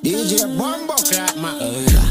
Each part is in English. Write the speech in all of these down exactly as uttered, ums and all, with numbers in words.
D J Bumbo Clap, man.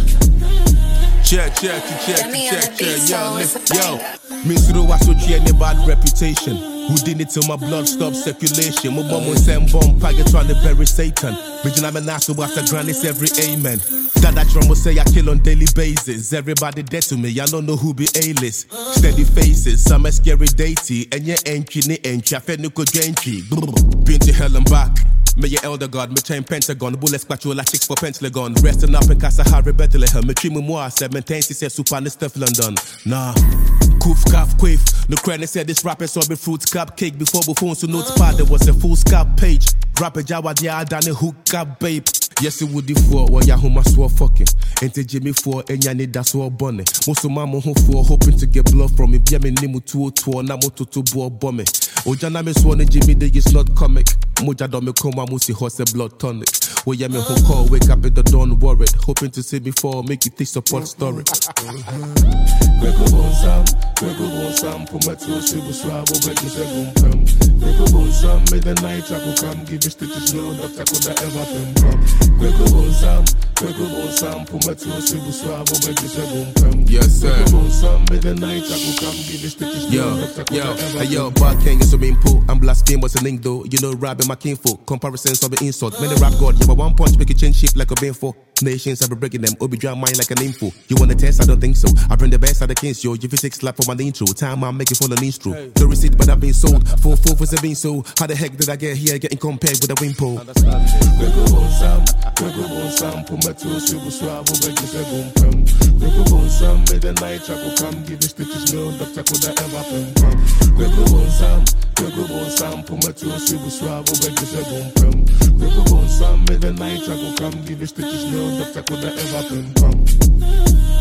Check, check, check, check, check, yo, yo. Me through what so any bad reputation. Who did it till my blood stopped circulation? My mom was saying bomb packet trying to bury Satan. Vision I'm an asshole after granny's every amen. That that drum will say I kill on daily basis. Everybody dead to me, I don't know who be A-list. Steady faces, some are scary datey. And your entry, ni entry, I fed no good entry. Been to hell and back. Me your elder god, me chain pentagon, bullet spatula like chicks for pentagon. Resting up in Casa Harry Bethlehem, me treat me more, said maintain she said super and stuff London. Nah. Coof, calf, quiff. No credit said this rapper saw me fruit cupcake before before so notepad there was a full scalp page. Rapper Jawa dia done a hook up babe. Yes it would for what ya home swore fucking. Ente Jimmy for and ya need that's all bonnet. Most of my home for hoping to get blood from me. Be me nimu two two na moto to bo bombe. Ojana me swan Jimmy day is not comic. Moja do me come musi horse blood tonic. Oh yeah me who call wake up in the dawn worried. Hoping to see me fall make it take support story. Grego bon sam, Grego bon sam, pour my two silver swab over to seven pum. Grego bon sam, may the night I could come give you stitches no doctor could I ever pim pum. Grego bon sam, Grego bon sam, pour my two silver swab over to seven pum. Yes sir. Grego bon sam, may the night I could come give you stitches no doctor could I ever pim pum. Hey yo, Bad King is swimming pool. I'm blasphemous and ink though. You know rapping my kinfolk. Comparisons of the insult. Many rap god, yeah, but one punch make you change shape like a binfo. Nations I've been breaking them, Obi dry mine like an info. You wanna test? I don't think so. I bring the best out of kings, yo. You physics slap for my intro. Time I'm making for the intro. Hey. No receipt, but I've been sold. Four four for seven sold. How the heck did I get here getting compared with a wimpo? Grego bon sam, Grego bon sam, pour my two silver swab over to seven pum. Grego bon sam, may the night I could come give you stitches no doctor could I ever pim pum. Grego bon sam, Grego bon sam, pour my two silver swab over to seven pum. Grego bon sam, may the night I could come give you stitches no doctor could I ever pim pum.